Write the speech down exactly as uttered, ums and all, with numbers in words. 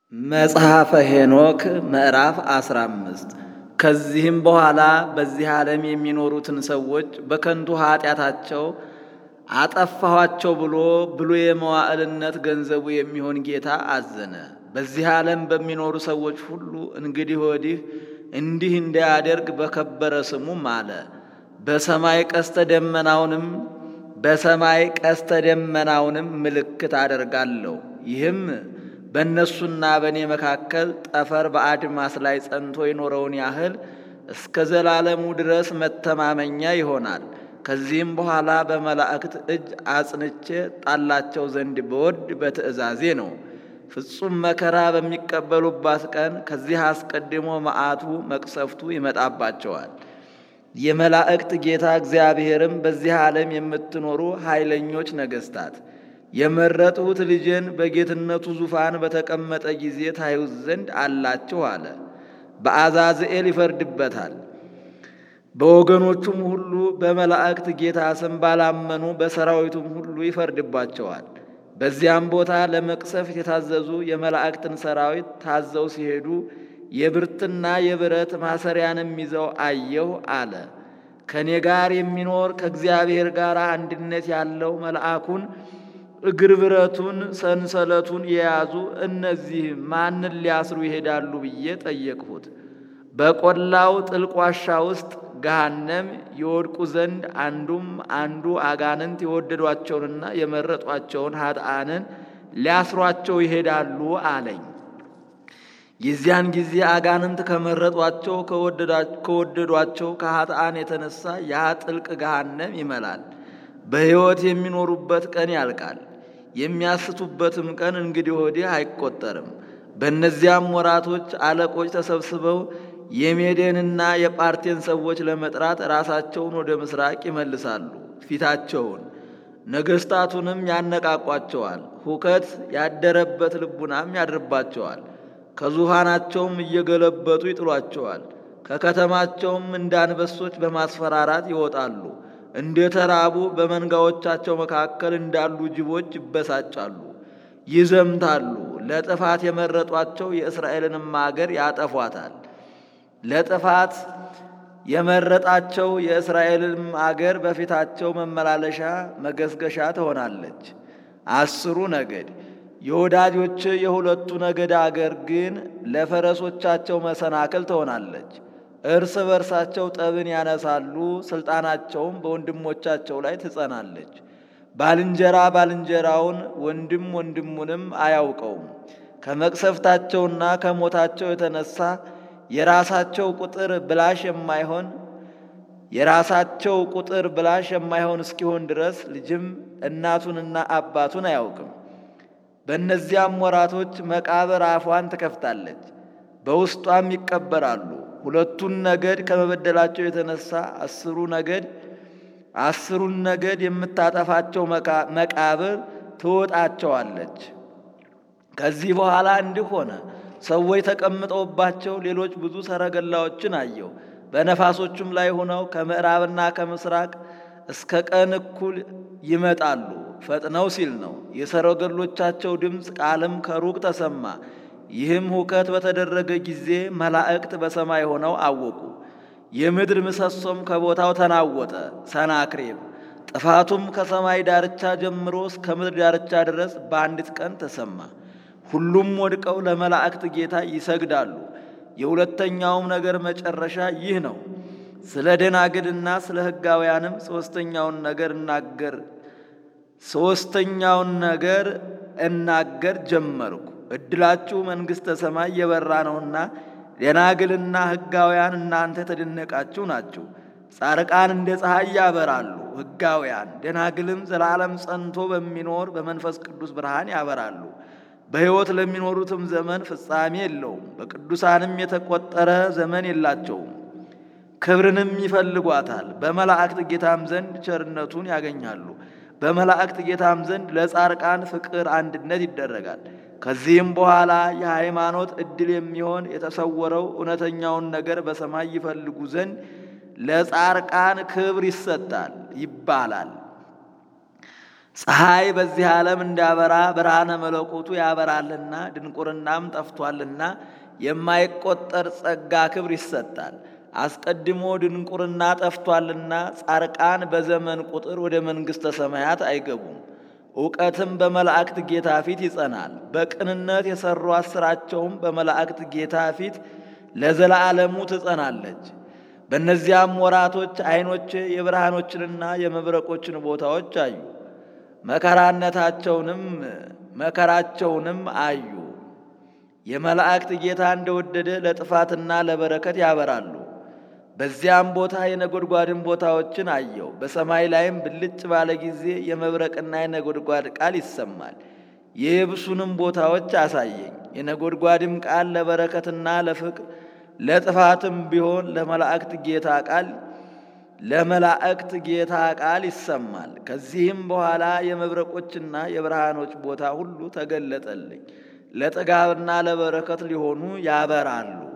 መጽሐፈ ሄኖክ ምዕራፍ አስራ አምስት ከዚህም በኋላ በዚህ ዓለም የሚኖሩትን ሰዎች በከንቱ ኃጢአታቸው አጠፋኋቸው ብሎ ብሉየ መዋዕልነት ገንዘቡ የሚሆን ጌታ አዘነ። በዚህ ዓለም በሚኖሩ ሰዎች ሁሉ እንግዲህ ወዲህ እንዲህ እንዳያደርግ በከበረ ስሙ ማለ። በሰማይ ቀስተ ደመናውንም በሰማይ ቀስተ ደመናውንም ምልክት አደርጋለሁ። ይህም በእነሱና በእኔ መካከል ጠፈር በአድማስ ላይ ጸንቶ የኖረውን ያህል እስከ ዘላለሙ ድረስ መተማመኛ ይሆናል። ከዚህም በኋላ በመላእክት እጅ አጽንቼ ጣላቸው ዘንድ በወድ በትእዛዜ ነው። ፍጹም መከራ በሚቀበሉባት ቀን ከዚህ አስቀድሞ መዓቱ መቅሰፍቱ ይመጣባቸዋል። የመላእክት ጌታ እግዚአብሔርም በዚህ ዓለም የምትኖሩ ኃይለኞች ነገሥታት የመረጥሁት ልጄን በጌትነቱ ዙፋን በተቀመጠ ጊዜ ታዩት ዘንድ አላችሁ አለ። በአዛዝኤል ይፈርድበታል። በወገኖቹም ሁሉ በመላእክት ጌታ ስም ባላመኑ በሰራዊቱም ሁሉ ይፈርድባቸዋል። በዚያም ቦታ ለመቅሰፍት የታዘዙ የመላእክትን ሰራዊት ታዘው ሲሄዱ የብርትና የብረት ማሰሪያንም ይዘው አየሁ አለ። ከእኔ ጋር የሚኖር ከእግዚአብሔር ጋር አንድነት ያለው መልአኩን እግር ብረቱን ሰንሰለቱን የያዙ እነዚህ ማንን ሊያስሩ ይሄዳሉ ብዬ ጠየቅሁት። በቈላው ጥልቅ ዋሻ ውስጥ ገሃነም ይወድቁ ዘንድ አንዱም አንዱ አጋንንት የወደዷቸውንና የመረጧቸውን ኃጥአንን ሊያስሯቸው ይሄዳሉ አለኝ። የዚያን ጊዜ አጋንንት ከመረጧቸው ከወደዷቸው ከኃጥአን የተነሳ ያ ጥልቅ ገሃነም ይመላል። በሕይወት የሚኖሩበት ቀን ያልቃል። የሚያስቱበትም ቀን እንግዲህ ወዲህ አይቆጠርም። በእነዚያም ወራቶች አለቆች ተሰብስበው የሜዴንና የጳርቴን ሰዎች ለመጥራት ራሳቸውን ወደ ምስራቅ ይመልሳሉ። ፊታቸውን ነገሥታቱንም ያነቃቋቸዋል። ሁከት ያደረበት ልቡናም ያድርባቸዋል። ከዙፋናቸውም እየገለበጡ ይጥሏቸዋል። ከከተማቸውም እንደ አንበሶች በማስፈራራት ይወጣሉ። እንደ ተራቡ በመንጋዎቻቸው መካከል እንዳሉ ጅቦች ይበሳጫሉ፣ ይዘምታሉ። ለጥፋት የመረጧቸው የእስራኤልንም አገር ያጠፏታል። ለጥፋት የመረጣቸው የእስራኤልንም አገር በፊታቸው መመላለሻ መገስገሻ ትሆናለች። አስሩ ነገድ የወዳጆች የሁለቱ ነገድ አገር ግን ለፈረሶቻቸው መሰናክል ትሆናለች። እርስ በርሳቸው ጠብን ያነሳሉ፣ ስልጣናቸውም በወንድሞቻቸው ላይ ትጸናለች። ባልንጀራ ባልንጀራውን ወንድም ወንድሙንም አያውቀውም። ከመቅሰፍታቸውና ከሞታቸው የተነሳ የራሳቸው ቁጥር ብላሽ የማይሆን የራሳቸው ቁጥር ብላሽ የማይሆን እስኪሆን ድረስ ልጅም እናቱንና አባቱን አያውቅም። በእነዚያም ወራቶች መቃብር አፏን ትከፍታለች፣ በውስጧም ይቀበራሉ። ሁለቱን ነገድ ከመበደላቸው የተነሳ አስሩ ነገድ አስሩን ነገድ የምታጠፋቸው መቃብር ትወጣቸዋለች። ከዚህ በኋላ እንዲህ ሆነ። ሰዎች ተቀምጠውባቸው ሌሎች ብዙ ሰረገላዎችን አየሁ። በነፋሶቹም ላይ ሆነው ከምዕራብና ከምስራቅ እስከ ቀን እኩል ይመጣሉ። ፈጥነው ሲል ነው። የሰረገሎቻቸው ድምፅ ቃልም ከሩቅ ተሰማ። ይህም ሁከት በተደረገ ጊዜ መላእክት በሰማይ ሆነው አወቁ። የምድር ምሰሶም ከቦታው ተናወጠ። ሰናክሬም ጥፋቱም ከሰማይ ዳርቻ ጀምሮ እስከ ምድር ዳርቻ ድረስ በአንዲት ቀን ተሰማ። ሁሉም ወድቀው ለመላእክት ጌታ ይሰግዳሉ። የሁለተኛውም ነገር መጨረሻ ይህ ነው። ስለ ደናግልና ስለ ሕጋውያንም ሦስተኛውን ነገር እናገር ሦስተኛውን ነገር እናገር ጀመርኩ። እድላችሁ መንግሥተ ሰማይ የበራ ነውና ደናግልና ሕጋውያን እናንተ ተደነቃችሁ ናችሁ። ጻርቃን እንደ ፀሐይ ያበራሉ፣ ሕጋውያን ደናግልም ዘላለም ጸንቶ በሚኖር በመንፈስ ቅዱስ ብርሃን ያበራሉ። በሕይወት ለሚኖሩትም ዘመን ፍጻሜ የለውም፣ በቅዱሳንም የተቆጠረ ዘመን የላቸውም። ክብርንም ይፈልጓታል። በመላእክት ጌታም ዘንድ ቸርነቱን ያገኛሉ። በመላእክት ጌታም ዘንድ ለጻርቃን ፍቅር አንድነት ይደረጋል። ከዚህም በኋላ የሃይማኖት ዕድል የሚሆን የተሰወረው እውነተኛውን ነገር በሰማይ ይፈልጉ ዘንድ ለጻርቃን ክብር ይሰጣል ይባላል። ፀሐይ በዚህ ዓለም እንዳበራ ብርሃነ መለኮቱ ያበራልና ድንቁርናም ጠፍቷልና የማይቆጠር ጸጋ ክብር ይሰጣል። አስቀድሞ ድንቁርና ጠፍቷልና ጻርቃን በዘመን ቁጥር ወደ መንግሥተ ሰማያት አይገቡም። ዕውቀትም በመላእክት ጌታ ፊት ይጸናል። በቅንነት የሠሯት ሥራቸውም በመላእክት ጌታ ፊት ለዘላለሙ ትጸናለች። በእነዚያም ወራቶች ዓይኖቼ የብርሃኖችንና የመብረቆችን ቦታዎች አዩ። መከራነታቸውንም መከራቸውንም አዩ። የመላእክት ጌታ እንደወደደ ለጥፋትና ለበረከት ያበራሉ። በዚያም ቦታ የነጎድጓድን ቦታዎችን አየው። በሰማይ ላይም ብልጭ ባለ ጊዜ የመብረቅና የነጎድጓድ ቃል ይሰማል። የየብሱንም ቦታዎች አሳየኝ። የነጎድጓድም ቃል ለበረከትና ለፍቅር ለጥፋትም ቢሆን ለመላእክት ጌታ ቃል ለመላእክት ጌታ ቃል ይሰማል። ከዚህም በኋላ የመብረቆችና የብርሃኖች ቦታ ሁሉ ተገለጠልኝ። ለጥጋብና ለበረከት ሊሆኑ ያበራሉ።